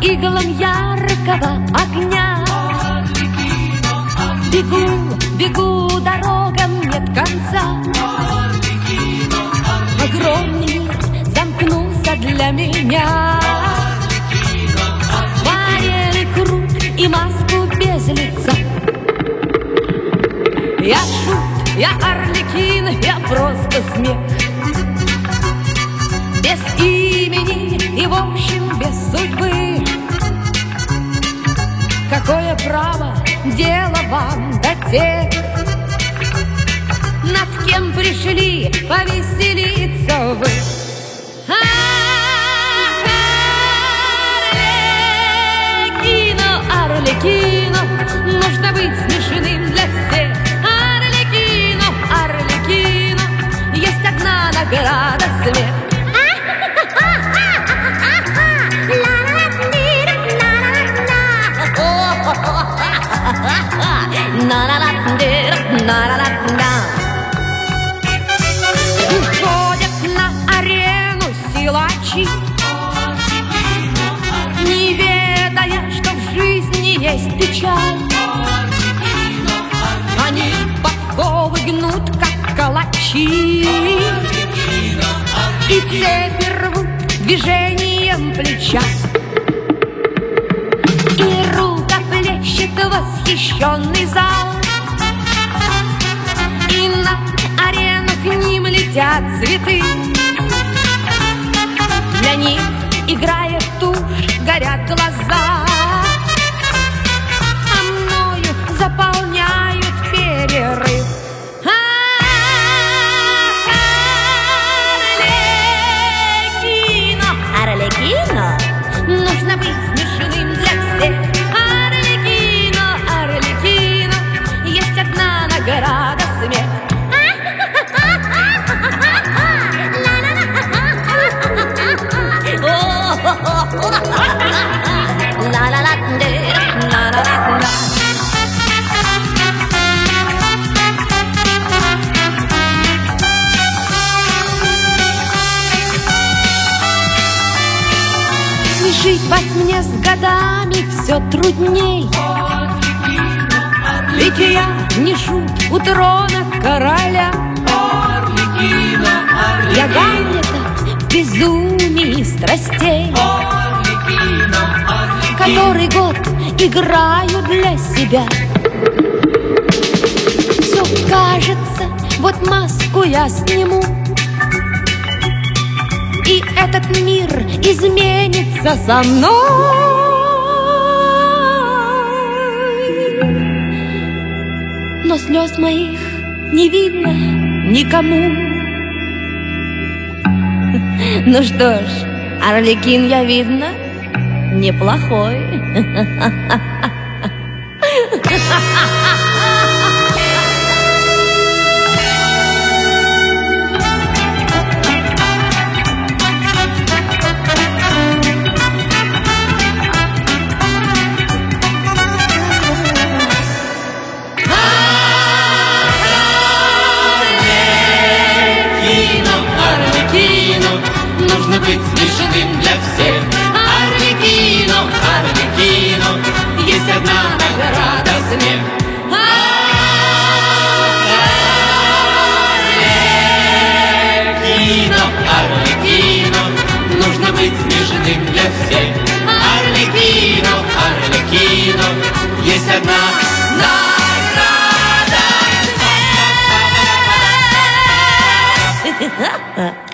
иглам яркого огня. Бегу, бегу, дорогам нет конца. Огромный мир замкнулся для меня. Варили круг и маску без лица. Я шут, я Арлекин, я просто смех. Без имени и в общем без судьбы. Какое право дело вам до тех, над кем пришли повеселиться вы? Арлекино, Арлекино, нужно быть смешным для всех. Арлекино, Арлекино, есть одна награда — смех. Выходят на арену силачи, не ведая, что в жизни есть печаль. Они подковы гнут, как калачи, и цепи рвут движением плеча. И рукоплещет восхищенный зал, и на арену к ним летят цветы. Для них играет тушь, горят глаза, а мною заполняют перерыв. Арлекино, Арлекино, нужно быть смешным для всех. Арлекино, Арлекино, есть одна награда — смех. Смешить вас мне с годами все трудней, ведь я не шут у трона короля. Я Гамлета в безумии страстей, который год играю для себя. Все кажется, вот маску я сниму, и этот мир изменится со мной. Но слез моих не видно никому. Ну что ж, Арлекин я, видно, неплохой. Нужно быть смешным для всех. Арлекино, Арлекино, есть одна награда — смех. Арлекино, Арлекино, нужно быть смешным для всех. Арлекино, Арлекино, есть одна награда — смех.